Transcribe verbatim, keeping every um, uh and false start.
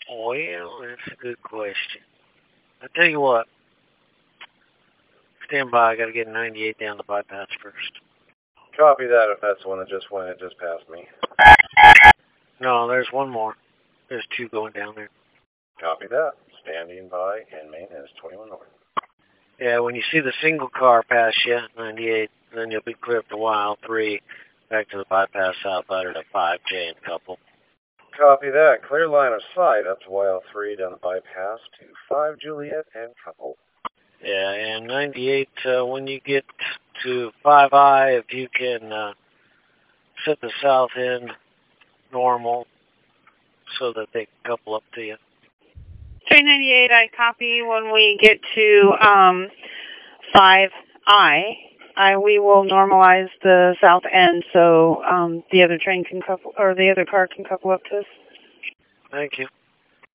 Well, that's a good question. I tell you what. Stand by. I got to get ninety-eight down the bypass first. Copy that if that's the one that just went. It just passed me. No, there's one more. There's two going down there. Copy that. Standing by and maintenance twenty-one north. Yeah, when you see the single car pass you, ninety-eight, then you'll be clear up to Y L three, back to the bypass southside to five J and couple. Copy that. Clear line of sight up to Y L three down the bypass to five Juliet and couple. Yeah, and ninety-eight, uh, when you get to five I, if you can uh, set the south end normal so that they can couple up to you. three ninety-eight, I copy. When we get to um, five I, I, we will normalize the south end so um, the other train can couple, or the other car can couple up to us. Thank you.